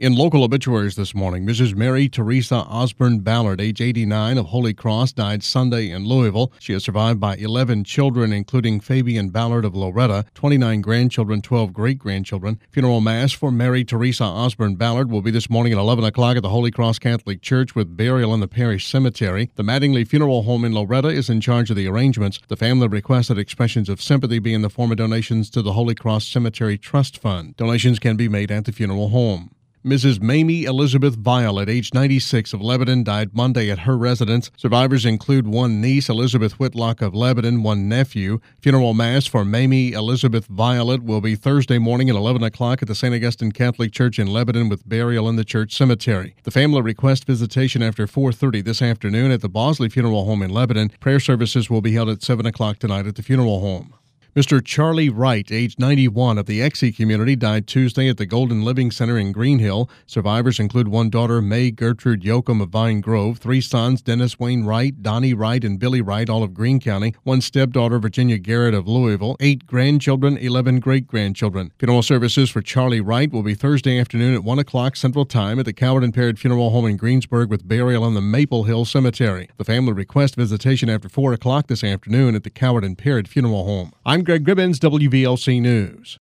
In local obituaries this morning, Mrs. Mary Teresa Osborne Ballard, age 89, of Holy Cross, died Sunday in Louisville. She is survived by 11 children, including Fabian Ballard of Loretta, 29 grandchildren, 12 great-grandchildren. Funeral mass for Mary Teresa Osborne Ballard will be this morning at 11 o'clock at the Holy Cross Catholic Church with burial in the parish cemetery. The Mattingly Funeral Home in Loretta is in charge of the arrangements. The family requested expressions of sympathy be in the form of donations to the Holy Cross Cemetery Trust Fund. Donations can be made at the funeral home. Mrs. Mamie Elizabeth Violet, age 96, of Lebanon, died Monday at her residence. Survivors include one niece, Elizabeth Whitlock of Lebanon, one nephew. Funeral mass for Mamie Elizabeth Violet will be Thursday morning at 11 o'clock at the St. Augustine Catholic Church in Lebanon with burial in the church cemetery. The family requests visitation after 4:30 this afternoon at the Bosley Funeral Home in Lebanon. Prayer services will be held at 7 o'clock tonight at the funeral home. Mr. Charlie Wright, age 91, of the Exie community, died Tuesday at the Golden Living Center in Green Hill. Survivors include one daughter, May Gertrude Yoakum of Vine Grove, three sons, Dennis Wayne Wright, Donnie Wright, and Billy Wright, all of Greene County, one stepdaughter, Virginia Garrett of Louisville, 8 grandchildren, 11 great-grandchildren. Funeral services for Charlie Wright will be Thursday afternoon at 1 o'clock Central Time at the Coward and Parrott Funeral Home in Greensburg with burial in the Maple Hill Cemetery. The family requests visitation after 4 o'clock this afternoon at the Coward and Parrott Funeral Home. I'm Greg Gribbins, WVLC News.